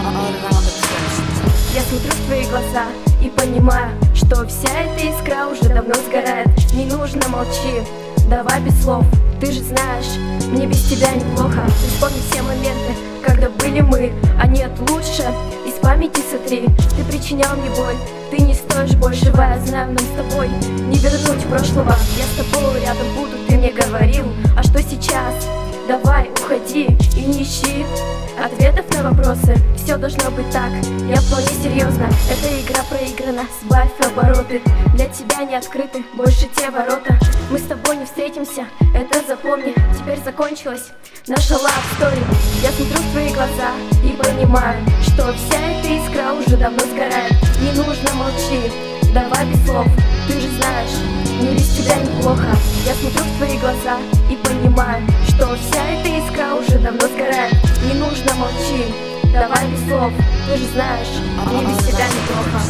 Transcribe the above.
Я смотрю в твои глаза и понимаю, что вся эта искра уже давно сгорает. Не нужно, молчи, давай без слов. Ты же знаешь, мне без тебя неплохо. Ты вспомни все моменты, когда были мы, а нет, лучше из памяти сотри. Ты причинял мне боль, ты не стоишь больше. Я знаю, нам с тобой не вернуть прошлого. Я с тобой рядом буду, ты мне говорил. А что сейчас? Давай, уходи и не ищи ответов на вопросы. Все должно быть так, я вполне серьезно. Эта игра проиграна, сбавь обороты. Для тебя не открыты больше те ворота. Мы с тобой не встретимся, это запомни. Теперь закончилась наша love story. Я смотрю в твои глаза и понимаю, что вся эта искра уже давно сгорает. Не нужно, молчи, давай без слов. Ты же знаешь, мне без тебя неплохо. Я смотрю в твои глаза и понимаю, что вся эта искра уже давно сгорает. Не нужно, молчи, давай без слов. Ты же знаешь, мне без тебя неплохо.